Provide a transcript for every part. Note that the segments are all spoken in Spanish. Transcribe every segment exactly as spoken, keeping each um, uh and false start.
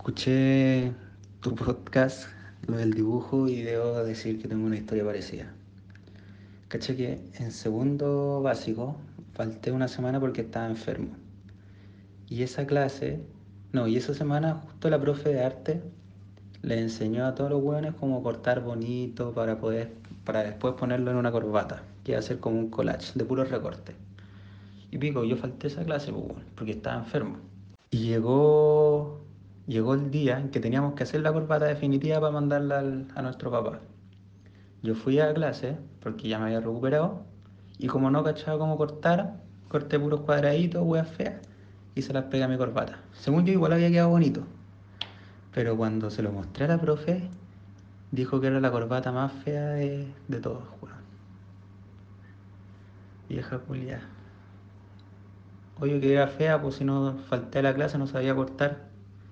Escuché tu podcast, lo del dibujo, y debo decir que tengo una historia parecida. Caché que en segundo básico falté una semana porque estaba enfermo. Y esa clase, no, y esa semana justo la profe de arte le enseñó a todos los hueones cómo cortar bonito para poder, para después ponerlo en una corbata, que iba a ser como un collage de puros recortes. Y pico, yo falté esa clase, pues, weón, porque estaba enfermo. Y llegó, llegó el día en que teníamos que hacer la corbata definitiva para mandarla al- a nuestro papá. Yo fui a clase porque ya me había recuperado y como no cachaba cómo cortar, corté puros cuadraditos, weas feas y se las pegué a mi corbata. Según yo igual había quedado bonito, pero cuando se lo mostré a la profe, dijo que era la corbata más fea de, de todos, weón. Vieja culia. Oye, que era fea, pues si no falté a la clase no sabía cortar.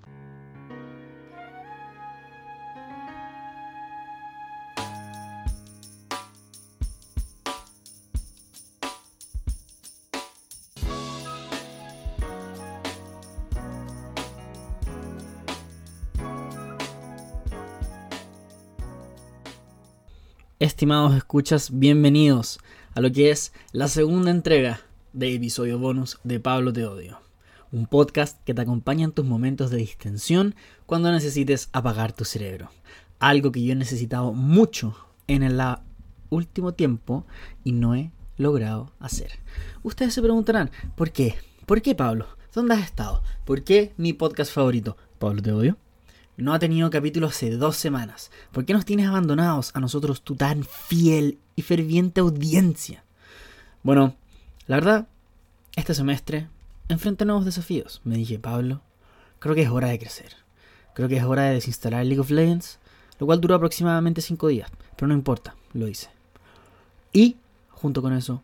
Estimados escuchas, bienvenidos a lo que es la segunda entrega de episodio bonus de Pablo Te Odio, un podcast que te acompaña en tus momentos de distensión cuando necesites apagar tu cerebro, algo que yo he necesitado mucho en el último tiempo y no he logrado hacer. Ustedes se preguntarán, ¿por qué? ¿Por qué, Pablo? ¿Dónde has estado? ¿Por qué mi podcast favorito, Pablo Te Odio, no ha tenido capítulo hace dos semanas? ¿Por qué nos tienes abandonados a nosotros, tu tan fiel y ferviente audiencia? Bueno, la verdad, este semestre enfrenté nuevos desafíos. Me dije, Pablo, creo que es hora de crecer. Creo que es hora de desinstalar League of Legends, lo cual duró aproximadamente cinco días. Pero no importa, lo hice. Y, junto con eso,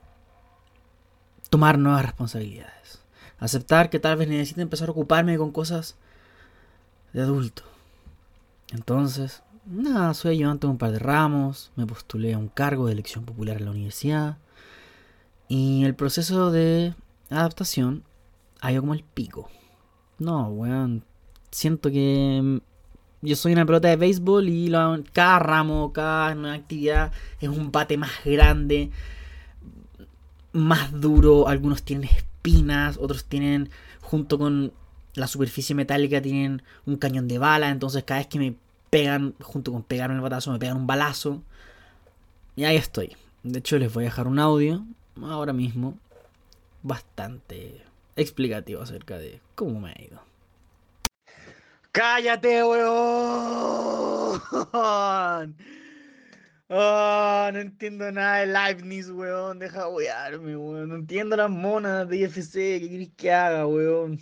tomar nuevas responsabilidades. Aceptar que tal vez necesite empezar a ocuparme con cosas de adulto. Entonces, nada, soy ayudante de un par de ramos, me postulé a un cargo de elección popular en la universidad y el proceso de adaptación ha ido como el pico. No, weón, siento que yo soy una pelota de béisbol y la, cada ramo, cada nueva actividad es un bate más grande, más duro. Algunos tienen espinas, otros tienen, junto con la superficie metálica, tienen un cañón de bala. Entonces cada vez que me pegan, junto con pegarme el batazo, me pegan un balazo. Y ahí estoy. De hecho, les voy a dejar un audio ahora mismo bastante explicativo acerca de cómo me ha ido. ¡Cállate, weón! Oh, no entiendo nada de Leibniz, weón. Deja wearme, weón. No entiendo las monas de I F C. ¿Qué querés que haga, weón?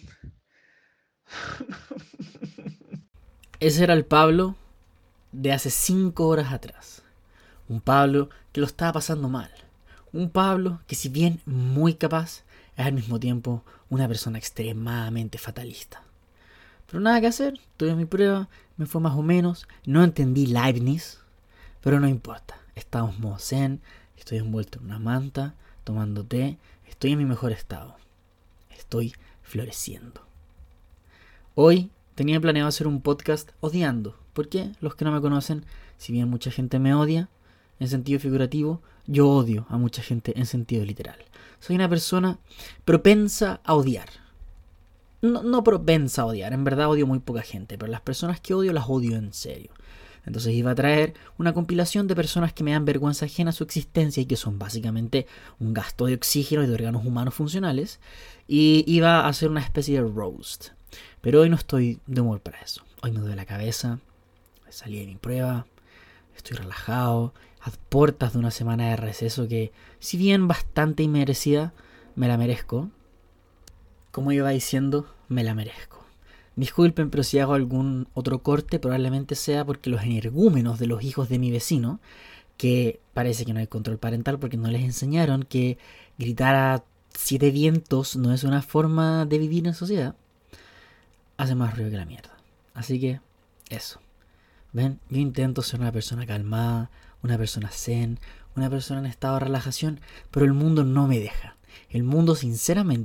Ese era el Pablo de hace cinco horas atrás. Un Pablo que lo estaba pasando mal. Un Pablo que, si bien muy capaz, es al mismo tiempo una persona extremadamente fatalista. Pero nada que hacer, tuve mi prueba, me fue más o menos, no entendí Leibniz, pero no importa. Estamos modo zen, estoy envuelto en una manta, tomando té, estoy en mi mejor estado. Estoy floreciendo. Hoy tenía planeado hacer un podcast odiando. ¿Por qué? Los que no me conocen, si bien mucha gente me odia en sentido figurativo, yo odio a mucha gente en sentido literal. Soy una persona propensa a odiar. No, no propensa a odiar, en verdad odio muy poca gente, pero las personas que odio las odio en serio. Entonces iba a traer una compilación de personas que me dan vergüenza ajena a su existencia y que son básicamente un gasto de oxígeno y de órganos humanos funcionales, y iba a hacer una especie de roast. Pero hoy no estoy de humor para eso. Hoy me duele la cabeza, salí de mi prueba, estoy relajado, a puertas de una semana de receso que, si bien bastante inmerecida, me la merezco. Como iba diciendo, me la merezco. Disculpen, pero si hago algún otro corte, probablemente sea porque los energúmenos de los hijos de mi vecino, que parece que no hay control parental porque no les enseñaron que gritar a siete vientos no es una forma de vivir en sociedad, hace más ruido que la mierda. Así que, eso. Ven, yo intento ser una persona calmada, una persona zen, una persona en estado de relajación, pero el mundo no me deja. El mundo, sinceramente,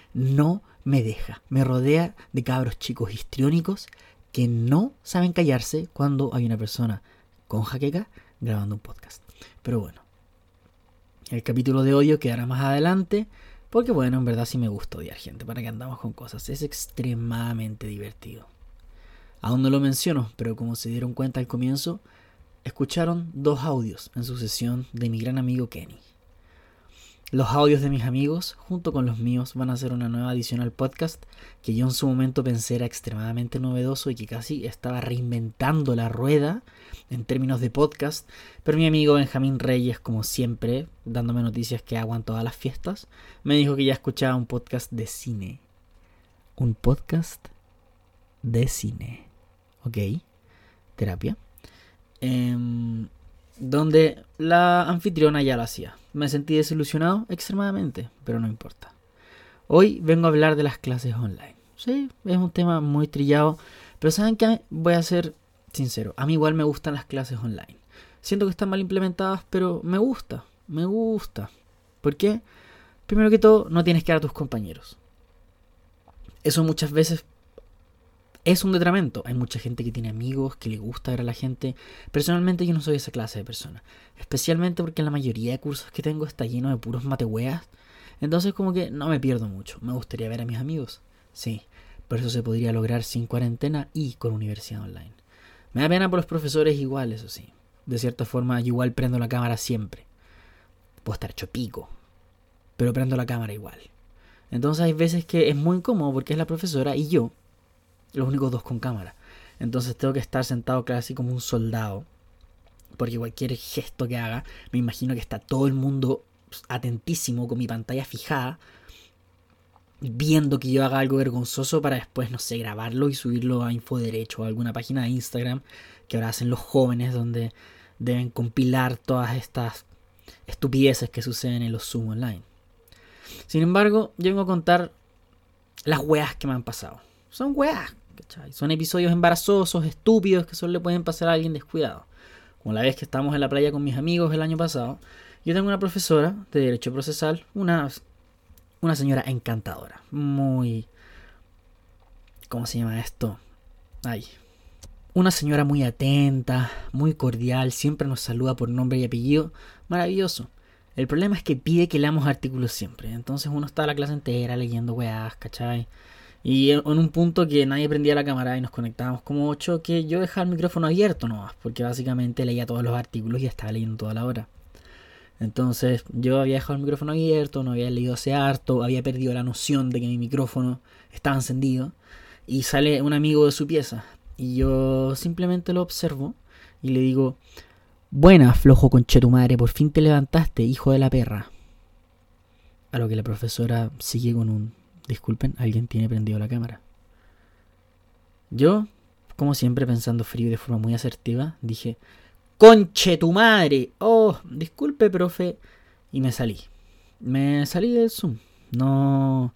no me deja. Me rodea de cabros chicos histriónicos que no saben callarse cuando hay una persona con jaqueca grabando un podcast. Pero bueno, el capítulo de odio quedará más adelante, porque bueno, en verdad sí me gusta odiar gente, para que andamos con cosas. Es extremadamente divertido. Aún no lo menciono, pero como se dieron cuenta al comienzo, escucharon dos audios en sucesión de mi gran amigo Kenny. Los audios de mis amigos, junto con los míos, van a ser una nueva adición al podcast que yo en su momento pensé era extremadamente novedoso y que casi estaba reinventando la rueda en términos de podcast. Pero mi amigo Benjamín Reyes, como siempre, dándome noticias que hago en todas las fiestas, me dijo que ya escuchaba un podcast de cine. Un podcast de cine. ¿Ok? Terapia. Eh, donde la anfitriona ya lo hacía. Me sentí desilusionado extremadamente, pero no importa. Hoy vengo a hablar de las clases online. Sí, es un tema muy trillado, pero ¿saben qué? Voy a ser sincero. A mí igual me gustan las clases online. Siento que están mal implementadas, pero me gusta, me gusta. ¿Por qué? Primero que todo, no tienes que ver a tus compañeros. Eso muchas veces es un detrimento. Hay mucha gente que tiene amigos, que le gusta ver a la gente. Personalmente yo no soy esa clase de persona. Especialmente porque la mayoría de cursos que tengo está lleno de puros matehueas. Entonces como que no me pierdo mucho. Me gustaría ver a mis amigos. Sí, pero eso se podría lograr sin cuarentena y con universidad online. Me da pena por los profesores igual, eso sí. De cierta forma yo igual prendo la cámara siempre. Puedo estar hecho pico, pero prendo la cámara igual. Entonces hay veces que es muy incómodo porque es la profesora y yo, los únicos dos con cámara. Entonces tengo que estar sentado casi como un soldado, porque cualquier gesto que haga, me imagino que está todo el mundo atentísimo con mi pantalla fijada, viendo que yo haga algo vergonzoso para después, no sé, grabarlo y subirlo a Infoderecho o a alguna página de Instagram que ahora hacen los jóvenes, donde deben compilar todas estas estupideces que suceden en los Zoom online. Sin embargo, yo vengo a contar las weas que me han pasado. Son weas, ¿cachai? Son episodios embarazosos, estúpidos, que solo le pueden pasar a alguien descuidado. Como la vez que estábamos en la playa con mis amigos el año pasado, yo tengo una profesora de Derecho Procesal, una, una señora encantadora, muy... ¿Cómo se llama esto? Ay. Una señora muy atenta, muy cordial, siempre nos saluda por nombre y apellido, maravilloso. El problema es que pide que leamos artículos siempre, entonces uno está la clase entera leyendo weas, ¿cachai? Y en un punto que nadie prendía la cámara y nos conectábamos como ocho, que yo dejaba el micrófono abierto nomás, porque básicamente leía todos los artículos y estaba leyendo toda la hora. Entonces yo había dejado el micrófono abierto, no había leído hace harto, había perdido la noción de que mi micrófono estaba encendido, y sale un amigo de su pieza y yo simplemente lo observo y le digo: buena, flojo conchetumadre, por fin te levantaste, hijo de la perra. A lo que la profesora sigue con un: disculpen, alguien tiene prendido la cámara. Yo, como siempre pensando frío y de forma muy asertiva, dije: ¡conche tu madre! Oh, disculpe, profe. Y me salí. Me salí del Zoom. No...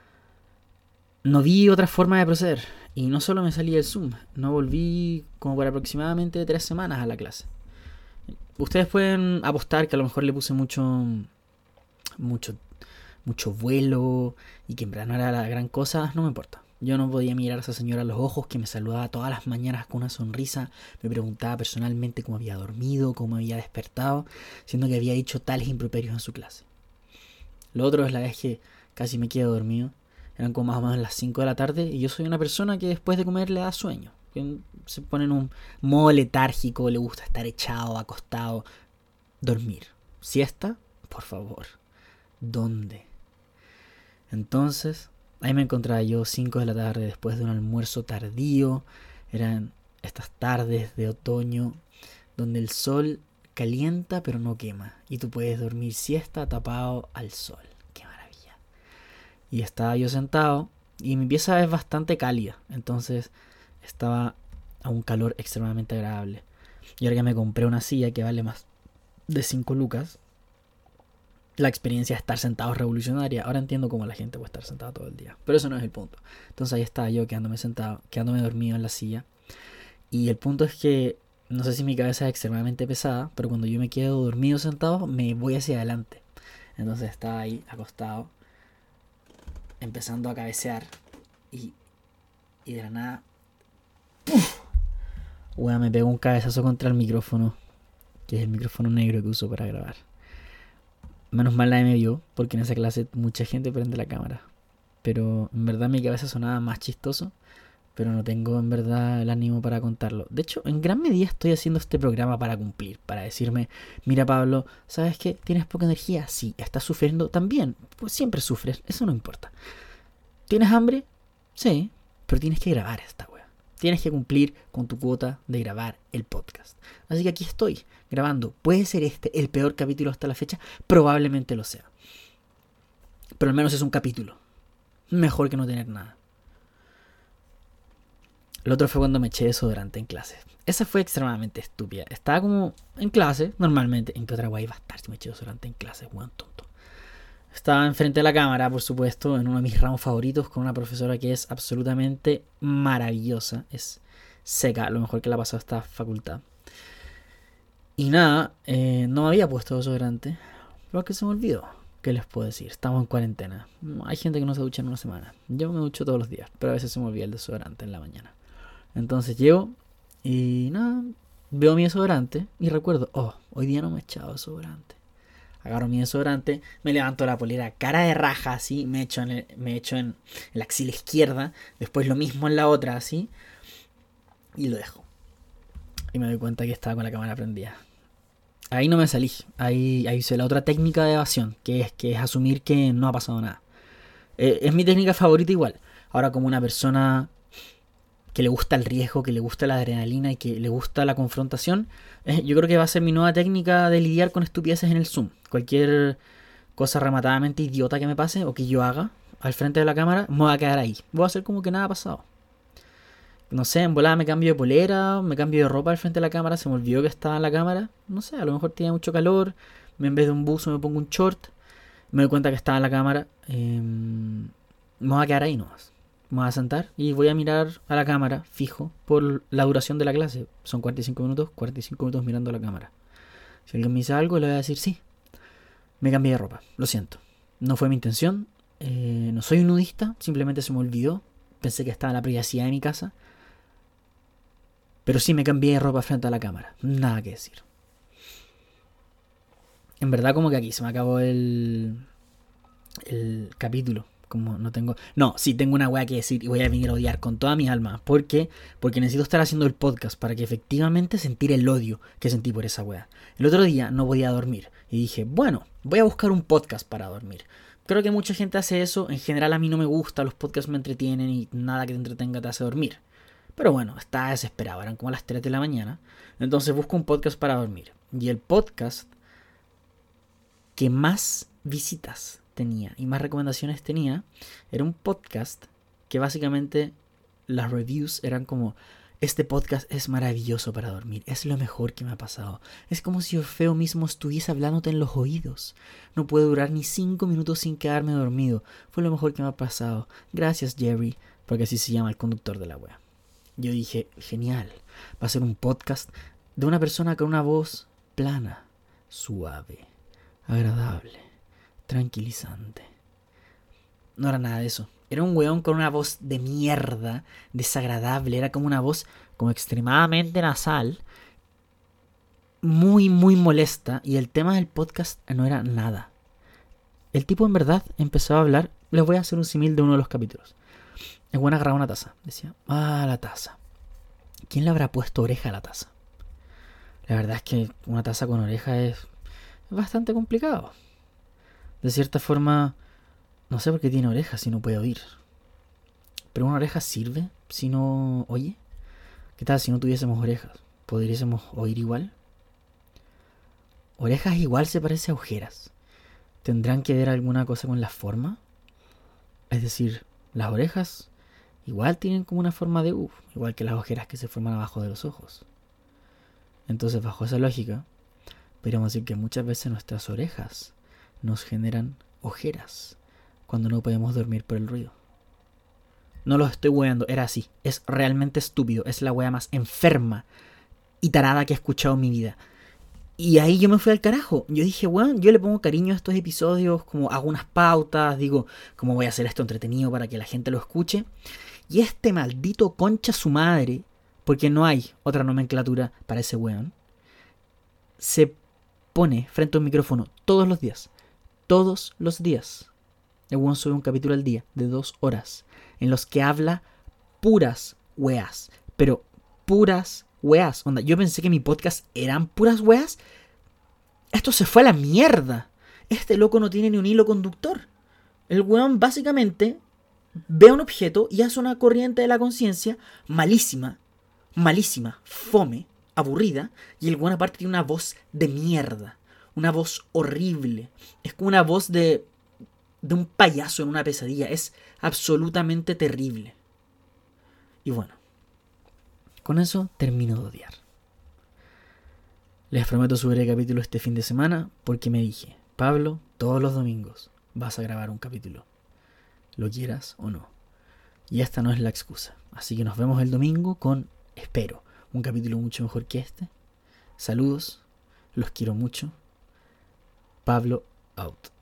No vi otra forma de proceder. Y no solo me salí del Zoom, no volví como por aproximadamente tres semanas a la clase. Ustedes pueden apostar que a lo mejor le puse mucho... Mucho... mucho vuelo y que en verdad no era la gran cosa. No me importa. Yo no podía mirar a esa señora a los ojos que me saludaba todas las mañanas con una sonrisa, me preguntaba personalmente cómo había dormido, cómo había despertado, siendo que había dicho tales improperios en su clase. Lo otro es la vez que casi me quedo dormido. Eran como más o menos las cinco de la tarde y yo soy una persona que después de comer le da sueño, que se pone en un modo letárgico, le gusta estar echado, acostado, dormir. ¿Siesta? Por favor. ¿Dónde? Entonces, ahí me encontraba yo cinco de la tarde después de un almuerzo tardío. Eran estas tardes de otoño donde el sol calienta pero no quema y tú puedes dormir siesta tapado al sol. ¡Qué maravilla! Y estaba yo sentado y mi pieza es bastante cálida, entonces estaba a un calor extremadamente agradable. Y ahora que me compré una silla que vale más de cinco lucas, la experiencia de estar sentado es revolucionaria. Ahora entiendo cómo la gente puede estar sentada todo el día, pero eso no es el punto. Entonces ahí estaba yo quedándome sentado, quedándome dormido en la silla. Y el punto es que no sé si mi cabeza es extremadamente pesada, pero cuando yo me quedo dormido sentado me voy hacia adelante. Entonces estaba ahí acostado empezando a cabecear y, y de la nada, ¡puf! Weón, me pegó un cabezazo contra el micrófono, que es el micrófono negro que uso para grabar. Menos mal nadie me vio, porque en esa clase mucha gente prende la cámara. Pero en verdad mi cabeza sonaba más chistoso, pero no tengo en verdad el ánimo para contarlo. De hecho, en gran medida estoy haciendo este programa para cumplir, para decirme, mira Pablo, ¿sabes qué? ¿Tienes poca energía? Sí. ¿Estás sufriendo? También. Pues siempre sufres, eso no importa. ¿Tienes hambre? Sí, pero tienes que grabar esta wea. Tienes que cumplir con tu cuota de grabar el podcast. Así que aquí estoy, grabando. ¿Puede ser este el peor capítulo hasta la fecha? Probablemente lo sea. Pero al menos es un capítulo. Mejor que no tener nada. Lo otro fue cuando me eché desodorante en clase. Esa fue extremadamente estúpida. Estaba como en clase, normalmente. ¿En qué otra guay iba a estar si me eché desodorante en clase? Weón tonto. Estaba enfrente de la cámara, por supuesto, en uno de mis ramos favoritos, con una profesora que es absolutamente maravillosa. Es seca, lo mejor que le ha pasado a esta facultad. Y nada, eh, no me había puesto desodorante, porque se me olvidó. ¿Qué les puedo decir? Estamos en cuarentena. Hay gente que no se ducha en una semana. Yo me ducho todos los días, pero a veces se me olvida el desodorante en la mañana. Entonces llego y nada, veo mi desodorante y recuerdo, oh, hoy día no me he echado desodorante. Agarro mi desodorante, me levanto la polera cara de raja así, me echo en, el, me echo en la axila izquierda, después lo mismo en la otra así, y lo dejo. Y me doy cuenta que estaba con la cámara prendida. Ahí no me salí, ahí, ahí hice la otra técnica de evasión, que es, que es asumir que no ha pasado nada. Eh, es mi técnica favorita igual. Ahora, como una persona que le gusta el riesgo, que le gusta la adrenalina y que le gusta la confrontación, eh, yo creo que va a ser mi nueva técnica de lidiar con estupideces en el Zoom. Cualquier cosa rematadamente idiota que me pase o que yo haga al frente de la cámara, me voy a quedar ahí. Voy a hacer como que nada ha pasado. No sé, en volada me cambio de polera, me cambio de ropa al frente de la cámara, se me olvidó que estaba en la cámara. No sé, a lo mejor tenía mucho calor, en vez de un buzo me pongo un short, me doy cuenta que estaba en la cámara, eh, me voy a quedar ahí nomás. Me voy a sentar y voy a mirar a la cámara fijo por la duración de la clase. Son cuarenta y cinco minutos, cuarenta y cinco minutos mirando a la cámara. Si alguien me dice algo, le voy a decir sí. Me cambié de ropa, lo siento. No fue mi intención, eh, no soy un nudista, simplemente se me olvidó. Pensé que estaba en la privacidad de mi casa. Pero sí me cambié de ropa frente a la cámara. Nada que decir. En verdad como que aquí se me acabó el, el capítulo. Como no tengo... No, sí tengo una weá que decir y voy a venir a odiar con toda mi alma. ¿Por qué? Porque necesito estar haciendo el podcast para que efectivamente sentir el odio que sentí por esa weá. El otro día no podía dormir y dije, bueno, voy a buscar un podcast para dormir. Creo que mucha gente hace eso. En general a mí no me gusta, los podcasts me entretienen y nada que te entretenga te hace dormir. Pero bueno, estaba desesperado, eran como las tres de la mañana. Entonces busco un podcast para dormir. Y el podcast que más visitas tenía y más recomendaciones tenía era un podcast que básicamente las reviews eran como: este podcast es maravilloso para dormir, es lo mejor que me ha pasado, es como si Orfeo mismo estuviese hablándote en los oídos, no puedo durar ni cinco minutos sin quedarme dormido, fue lo mejor que me ha pasado, gracias Jerry, porque así se llama el conductor de la web. Yo dije, genial, va a ser un podcast de una persona con una voz plana, suave, agradable, tranquilizante. No era nada de eso. Era un weón con una voz de mierda, desagradable. Era como una voz como extremadamente nasal, muy, muy molesta. Y el tema del podcast no era nada. El tipo en verdad empezó a hablar. Les voy a hacer un símil de uno de los capítulos. El weón agarraba una taza. Decía, ah, la taza. ¿Quién le habrá puesto oreja a la taza? La verdad es que una taza con oreja es bastante complicado. De cierta forma, no sé por qué tiene orejas si no puede oír. Pero una oreja sirve si no oye. ¿Qué tal si no tuviésemos orejas? ¿Podríamos oír igual? Orejas igual se parece a ojeras. ¿Tendrán que ver alguna cosa con la forma? Es decir, las orejas igual tienen como una forma de U, igual que las ojeras que se forman abajo de los ojos. Entonces, bajo esa lógica, podríamos decir que muchas veces nuestras orejas nos generan ojeras cuando no podemos dormir por el ruido. No los estoy weando, era así. Es realmente estúpido. Es la wea más enferma y tarada que he escuchado en mi vida. Y ahí yo me fui al carajo. Yo dije, weón, yo le pongo cariño a estos episodios, como hago unas pautas, digo, cómo voy a hacer esto entretenido para que la gente lo escuche. Y este maldito concha su madre, porque no hay otra nomenclatura para ese weón, se pone frente a un micrófono todos los días. Todos los días. El weón sube un capítulo al día de dos horas en los que habla puras weas. Pero puras weas. Onda, yo pensé que mi podcast eran puras weas. Esto se fue a la mierda. Este loco no tiene ni un hilo conductor. El weón básicamente ve un objeto y hace una corriente de la conciencia malísima, malísima, fome, aburrida. Y el weón aparte tiene una voz de mierda. Una voz horrible. Es como una voz de, de un payaso en una pesadilla. Es absolutamente terrible. Y bueno, con eso termino de odiar. Les prometo subir el capítulo este fin de semana porque me dije, Pablo, todos los domingos vas a grabar un capítulo. Lo quieras o no. Y esta no es la excusa. Así que nos vemos el domingo con, espero, un capítulo mucho mejor que este. Saludos, los quiero mucho. Pablo, out.